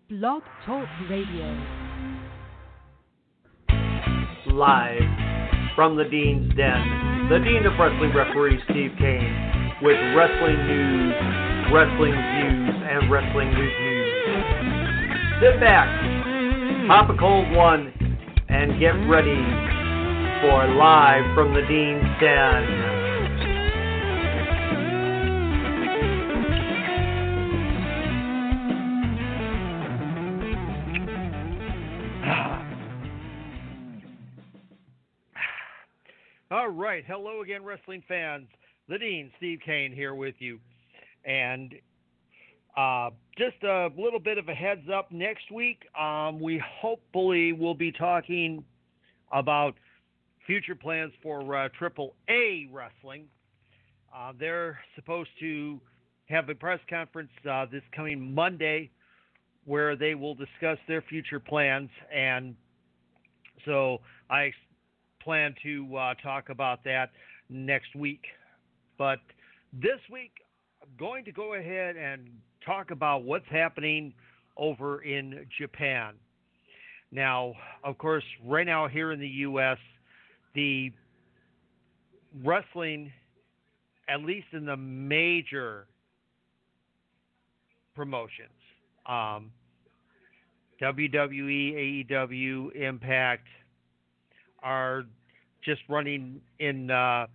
Blog Talk Radio. Live from the Dean's Den, the Dean of Wrestling referee Steve Kane with wrestling news, wrestling views, and wrestling reviews. Sit back, pop a cold one, and get ready for Live from the Dean's Den. All right, hello again, wrestling fans. The Dean, Steve Kane, here with you. And just a little bit of a heads up, next week we hopefully will be talking about future plans for AAA Wrestling. They're supposed to have a press conference this coming Monday where they will discuss their future plans. And so I plan to talk about that next week. But this week, I'm going to go ahead and talk about what's happening over in Japan. Now, of course, right now here in the U.S., the wrestling, at least in the major promotions, WWE, AEW, Impact, are just running in,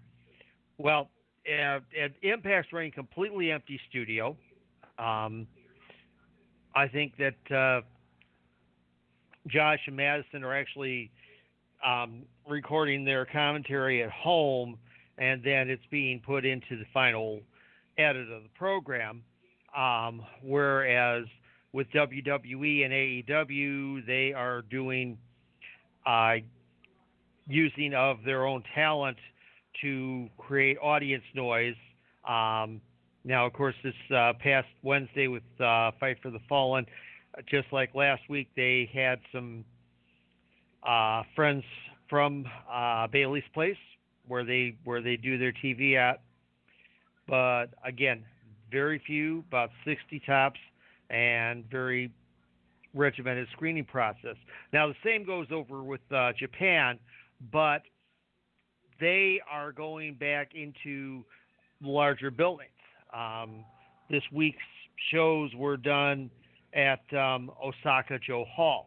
Impact's running completely empty studio. I think that Josh and Madison are actually recording their commentary at home, and then it's being put into the final edit of the program. Whereas with WWE and AEW, they are doing using of their own talent to create audience noise. Now, of course, this past Wednesday with Fight for the Fallen, just like last week, they had some friends from Bailey's Place where they do their TV at. But again, very few, about 60 tops, and very regimented screening process. Now, the same goes over with Japan, but they are going back into larger buildings. This week's shows were done at Osaka-jo Hall.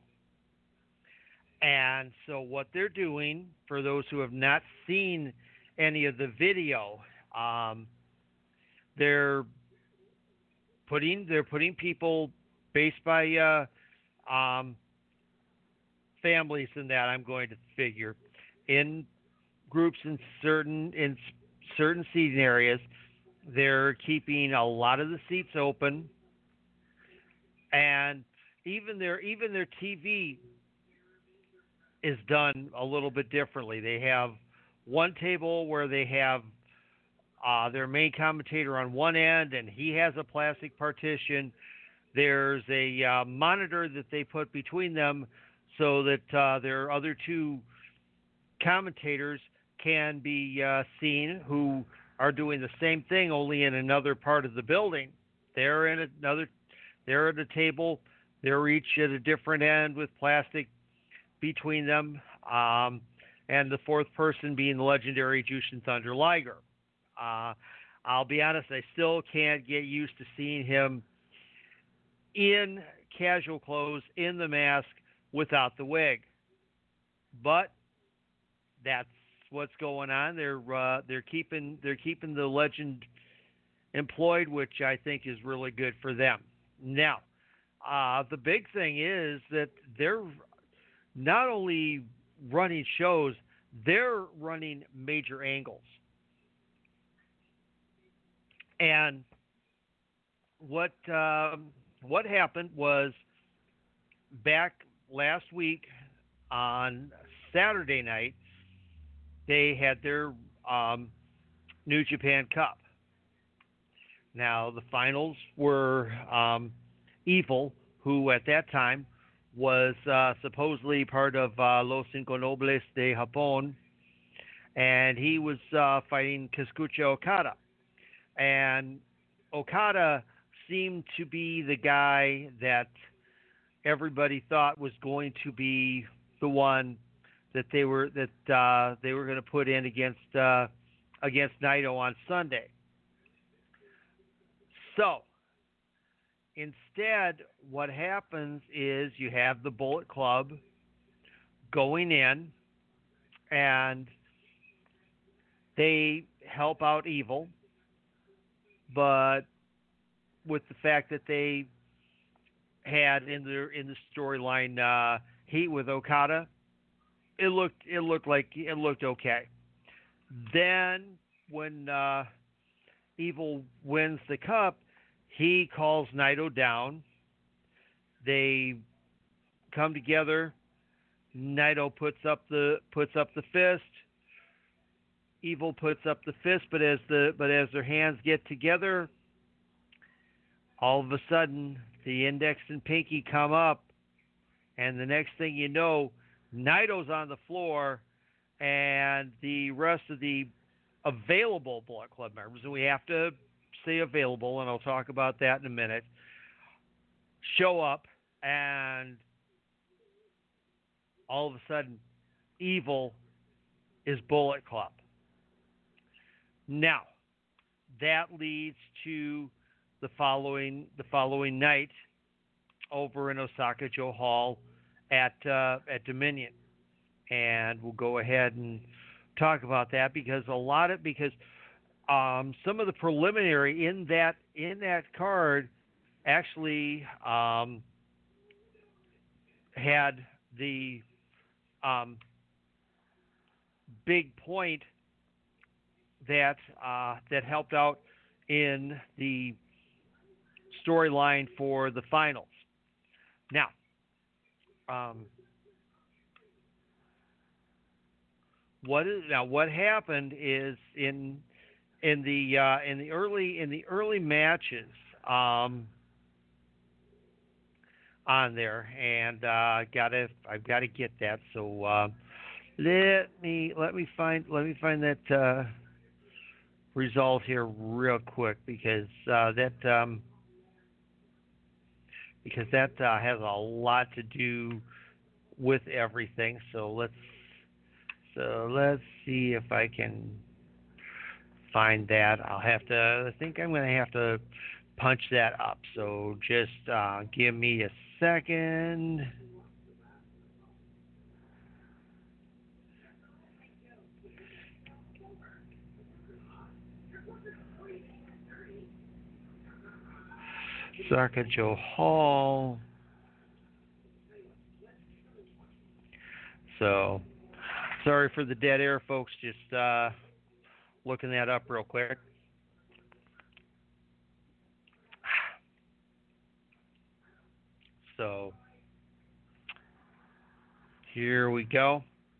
And so what they're doing, for those who have not seen any of the video, they're putting people based by families and that, I'm going to figure, in groups in certain seating areas. They're keeping a lot of the seats open, and even their TV is done a little bit differently. They have one table where they have their main commentator on one end, and he has a plastic partition. There's a monitor that they put between them so that their other two commentators can be seen, who are doing the same thing, only in another part of the building. They're at a table. They're each at a different end with plastic between them, and the fourth person being the legendary Jushin Thunder Liger. I'll be honest, I still can't get used to seeing him in casual clothes, in the mask, without the wig. But that's what's going on. They're keeping the legend employed, which I think is really good for them. Now, the big thing is that they're not only running shows, they're running major angles. And what happened was, back last week on Saturday night, they had their New Japan Cup. Now, the finals were Evil, who at that time was supposedly part of Los Ingonobles de Japón, and he was fighting Kazuchika Okada. And Okada seemed to be the guy that everybody thought was going to be the one that they were going to put in against Naito on Sunday. So instead, what happens is you have the Bullet Club going in, and they help out Evil, but with the fact that they had in the storyline heat with Okada, it looked okay. Then when Evil wins the cup, he calls Naito down. They come together. Naito puts up the fist. Evil puts up the fist, but as their hands get together, all of a sudden the index and pinky come up, and the next thing you know, Naito's on the floor, and the rest of the available Bullet Club members, and we have to say available, and I'll talk about that in a minute, show up, and all of a sudden, Evil is Bullet Club. Now, that leads to the following night over in Osaka-jo Hall at Dominion, and we'll go ahead and talk about that because some of the preliminary in that card actually had the big point that helped out in the storyline for the finals. Now, what happened is in the early matches on there, and I've got to get that. So let me find that result here real quick because that has a lot to do with everything. So let's see if I can find that. I think I'm going to have to punch that up. So just give me a second. Osaka-jo Hall. So, sorry for the dead air, folks. Just looking that up real quick. So, here we go.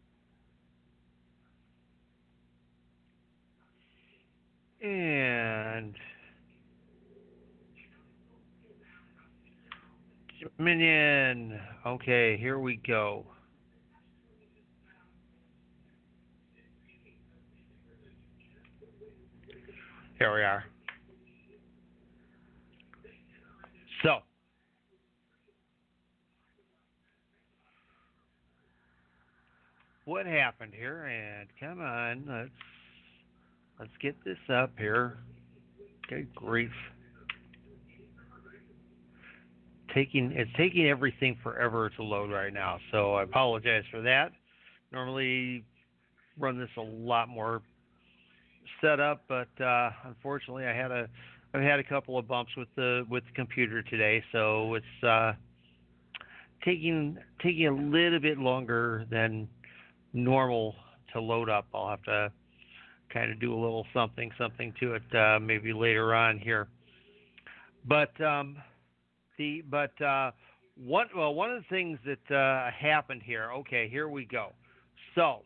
And Dominion. Okay, here we go. Here we are. So, what happened here? And come on, let's get this up here. Good grief. It's taking everything forever to load right now, so I apologize for that. Normally run this a lot more set up, but unfortunately I've had a couple of bumps with the computer today, so it's taking a little bit longer than normal to load up. I'll have to kind of do a little something to it maybe later on here. But one of the things that happened here. Okay, here we go. So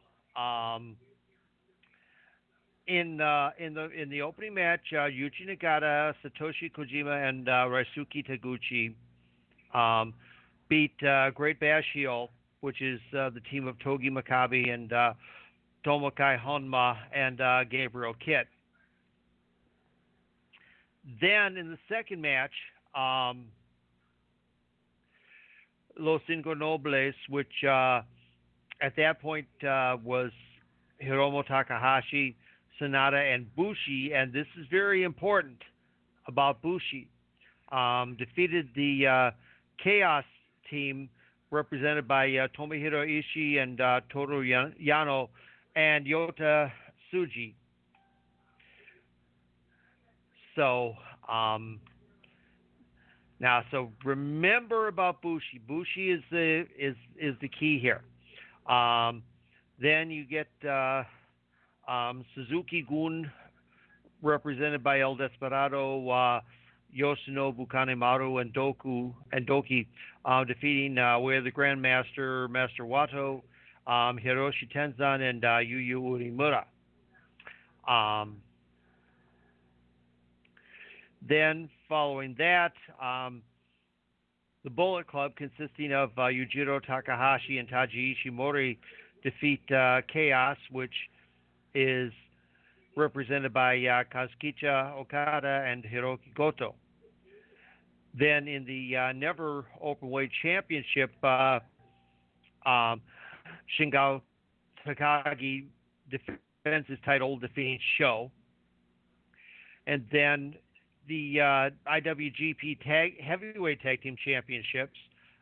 in the opening match, Yuji Nagata, Satoshi Kojima, and Ryosuke Taguchi beat Great Bash Heel, which is the team of Togi Makabe and Tomokai Honma and Gabriel Kidd. Then in the second match, Los Cinco Nobles, which at that point was Hiromu Takahashi, Sonata, and Bushi. And this is very important about Bushi. Defeated the Chaos team represented by Tomohiro Ishii and Toru Yano and Yota Tsuji. So now, so remember about Bushi. Bushi is the key here. Then you get Suzuki Gun, represented by El Desperado, Yoshinobu Kanemaru, and Doki, defeating Way the Grandmaster, Master Wato, Hiroshi Tenzan, and Yuya Uemura. Then, following that, the Bullet Club, consisting of Yujiro Takahashi and Taji Ishimori, defeat Chaos, which is represented by Kazuchika Okada and Hiroki Goto. Then, in the Never Openweight Championship, Shingo Takagi defends his title, defeating Sho. And then the IWGP Heavyweight Tag Team Championships,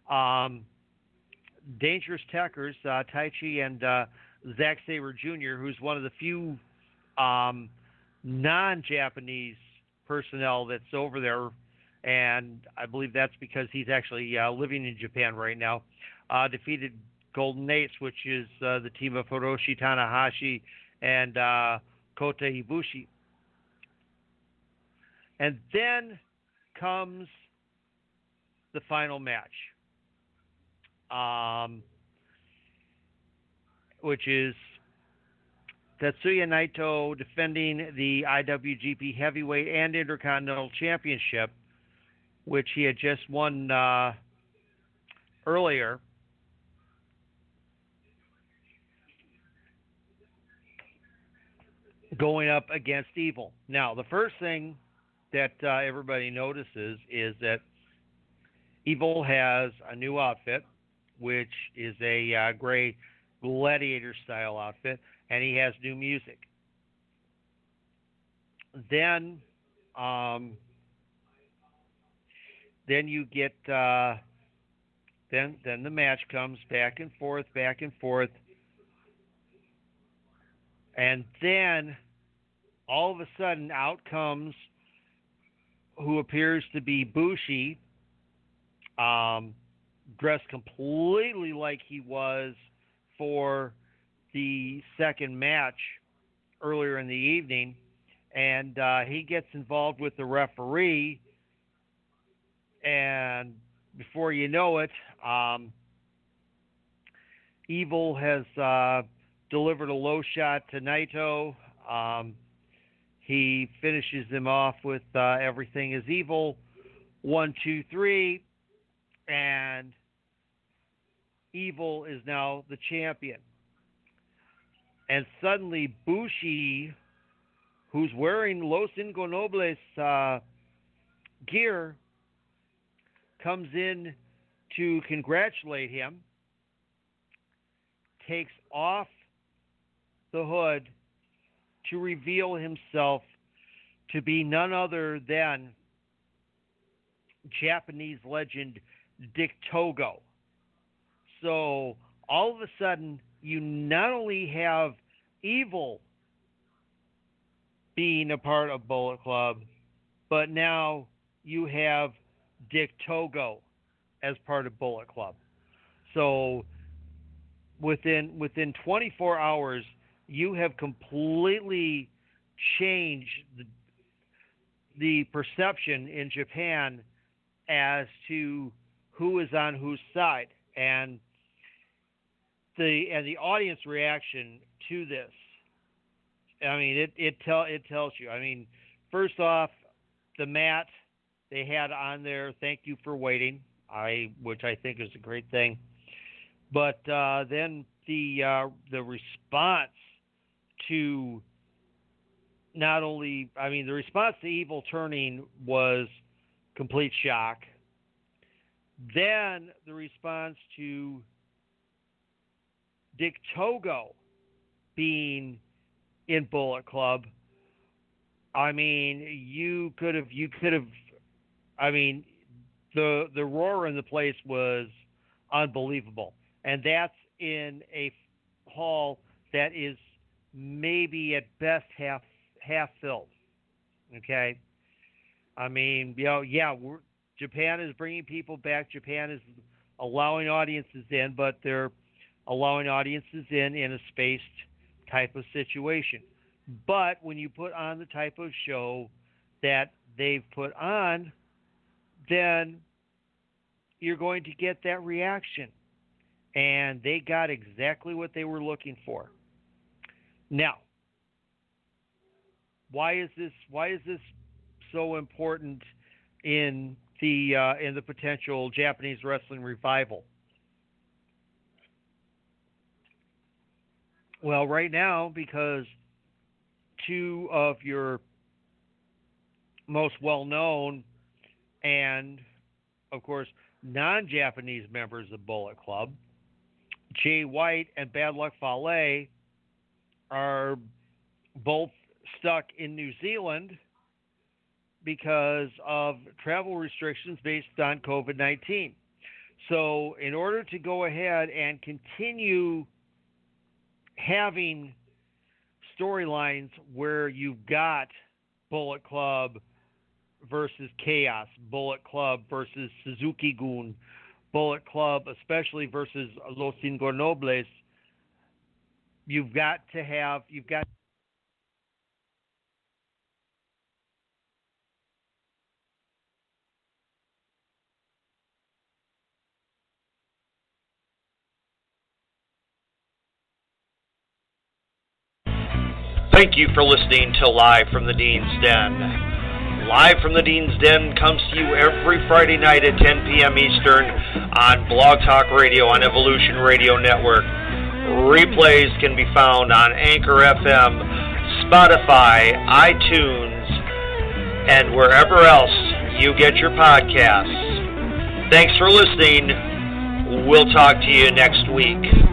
Dangerous Tekkers, Taichi and Zack Sabre Jr., who's one of the few non-Japanese personnel that's over there, and I believe that's because he's actually living in Japan right now, defeated Golden Ace, which is the team of Hiroshi Tanahashi and Kota Ibushi. And then comes the final match, which is Tetsuya Naito defending the IWGP Heavyweight and Intercontinental Championship, which he had just won earlier. Going up against Evil. Now, the first thing that everybody notices is that Evil has a new outfit, which is a gray gladiator style outfit, and he has new music. Then you get then the match comes back and forth, and then all of a sudden out comes who appears to be Bushi, dressed completely like he was for the second match earlier in the evening, and he gets involved with the referee, and before you know it, Evil has delivered a low shot to Naito. He finishes him off with Everything is Evil, 1, 2, 3, and Evil is now the champion. And suddenly Bushi, who's wearing Los Cinco Nobles gear, comes in to congratulate him, takes off the hood to reveal himself to be none other than Japanese legend Dick Togo. So all of a sudden, you not only have Evil being a part of Bullet Club, but now you have Dick Togo as part of Bullet Club. So within 24 hours, you have completely changed the perception in Japan as to who is on whose side, and the audience reaction to this. I mean, it tells you. I mean, first off, the mat they had on there, "Thank you for waiting," which I think is a great thing. But then the response to not only, I mean, the response to Evil turning was complete shock. Then the response to Dick Togo being in Bullet Club. I mean, you could have. I mean, the roar in the place was unbelievable, and that's in a hall that is maybe at best half filled. Okay, I mean, Japan is bringing people back. Japan is allowing audiences in, but they're allowing audiences in a spaced type of situation. But when you put on the type of show that they've put on, then you're going to get that reaction. And they got exactly what they were looking for. Now, why is this so important in the potential Japanese wrestling revival? Well, right now, because two of your most well-known and, of course, non-Japanese members of Bullet Club, Jay White and Bad Luck Fale, are both stuck in New Zealand because of travel restrictions based on COVID-19. So in order to go ahead and continue having storylines where you've got Bullet Club versus Chaos, Bullet Club versus Suzuki-gun, Bullet Club especially versus Los Ingobernables, you've got. Thank you for listening to Live from the Dean's Den. Live from the Dean's Den comes to you every Friday night at 10 p.m. Eastern on Blog Talk Radio on Evolution Radio Network. Replays can be found on Anchor FM, Spotify, iTunes, and wherever else you get your podcasts. Thanks for listening. We'll talk to you next week.